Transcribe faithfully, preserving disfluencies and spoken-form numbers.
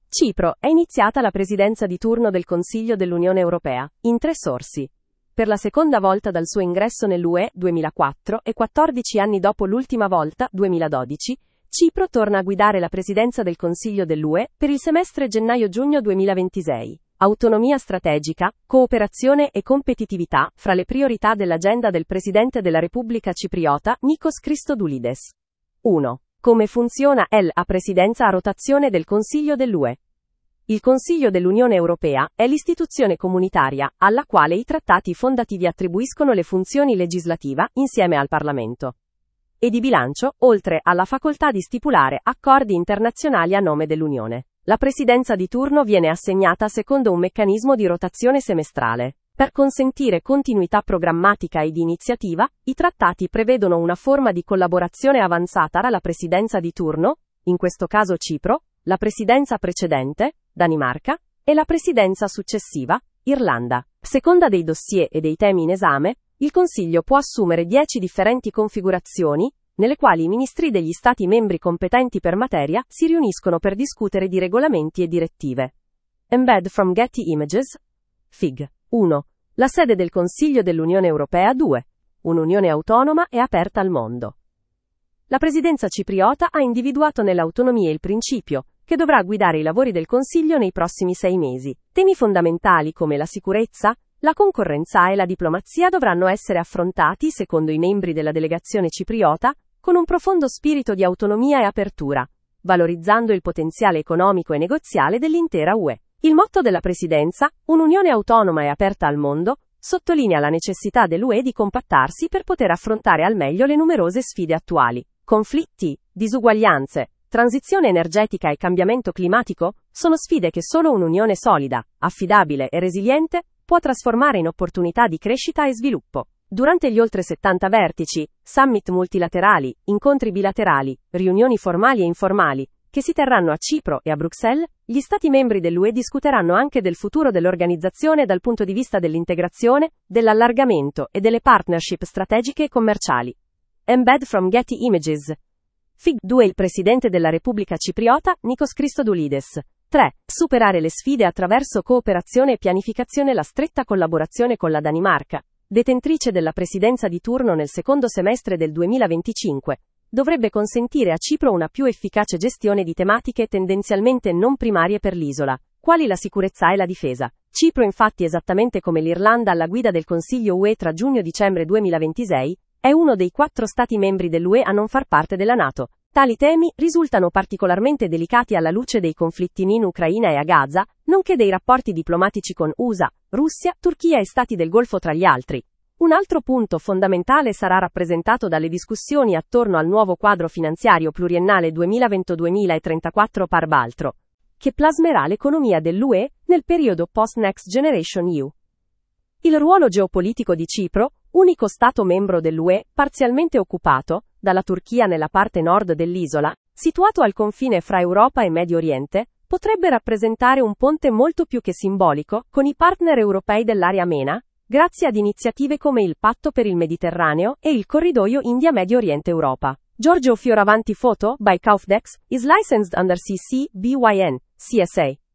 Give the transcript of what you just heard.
Cipro, è iniziata la presidenza di turno del Consiglio dell'Unione Europea, in tre sorsi. Per la seconda volta dal suo ingresso nell'U E, duemilaquattro, e quattordici anni dopo l'ultima volta, duemiladodici, Cipro torna a guidare la presidenza del Consiglio dell'U E per il semestre gennaio-giugno duemilaventisei. Autonomia strategica, cooperazione e competitività, fra le priorità dell'agenda del Presidente della Repubblica Cipriota, Nikos Christodoulides. uno. Come funziona la presidenza a rotazione del Consiglio dell'U E? Il Consiglio dell'Unione Europea è l'istituzione comunitaria, alla quale i trattati fondativi attribuiscono le funzioni legislativa, insieme al Parlamento, e di bilancio, oltre alla facoltà di stipulare accordi internazionali a nome dell'Unione. La presidenza di turno viene assegnata secondo un meccanismo di rotazione semestrale. Per consentire continuità programmatica e di iniziativa, i trattati prevedono una forma di collaborazione avanzata tra la presidenza di turno, in questo caso Cipro, la presidenza precedente, Danimarca, e la presidenza successiva, Irlanda. Seconda dei dossier e dei temi in esame, il Consiglio può assumere dieci differenti configurazioni, nelle quali i ministri degli Stati membri competenti per materia si riuniscono per discutere di regolamenti e direttive. Embed from Getty Images. Fig. uno. La sede del Consiglio dell'Unione Europea. due. Un'unione autonoma e aperta al mondo. La presidenza cipriota ha individuato nell'autonomia il principio, che dovrà guidare i lavori del Consiglio nei prossimi sei mesi. Temi fondamentali come la sicurezza, la concorrenza e la diplomazia dovranno essere affrontati, secondo i membri della delegazione cipriota, con un profondo spirito di autonomia e apertura, valorizzando il potenziale economico e negoziale dell'intera U E. Il motto della presidenza, un'unione autonoma e aperta al mondo, sottolinea la necessità dell'U E di compattarsi per poter affrontare al meglio le numerose sfide attuali. Conflitti, disuguaglianze, transizione energetica e cambiamento climatico sono sfide che solo un'unione solida, affidabile e resiliente può trasformare in opportunità di crescita e sviluppo. Durante gli oltre settanta vertici, summit multilaterali, incontri bilaterali, riunioni formali e informali, che si terranno a Cipro e a Bruxelles, gli Stati membri dell'U E discuteranno anche del futuro dell'organizzazione dal punto di vista dell'integrazione, dell'allargamento e delle partnership strategiche e commerciali. Embed from Getty Images. Fig. due. Il Presidente della Repubblica Cipriota, Nikos Christodoulides. tre. Superare le sfide attraverso cooperazione e pianificazione. La stretta collaborazione con la Danimarca, detentrice della presidenza di turno nel secondo semestre del duemilaventicinque, dovrebbe consentire a Cipro una più efficace gestione di tematiche tendenzialmente non primarie per l'isola, quali la sicurezza e la difesa. Cipro, infatti, esattamente come l'Irlanda alla guida del Consiglio U E tra giugno e dicembre duemilaventisei, è uno dei quattro Stati membri dell'U E a non far parte della NATO. Tali temi risultano particolarmente delicati alla luce dei conflitti in Ucraina e a Gaza, nonché dei rapporti diplomatici con U S A, Russia, Turchia e Stati del Golfo tra gli altri. Un altro punto fondamentale sarà rappresentato dalle discussioni attorno al nuovo quadro finanziario pluriennale duemilaventi-duemilatrentaquattro par Baltro, che plasmerà l'economia dell'U E nel periodo post-Next Generation E U. Il ruolo geopolitico di Cipro, unico Stato membro dell'U E, parzialmente occupato dalla Turchia nella parte nord dell'isola, situato al confine fra Europa e Medio Oriente, potrebbe rappresentare un ponte molto più che simbolico con i partner europei dell'area MENA, grazie ad iniziative come il Patto per il Mediterraneo e il corridoio India-Medio Oriente-Europa. Giorgio Fioravanti Photo by Kaufdex is licensed under C C B Y N, C S A.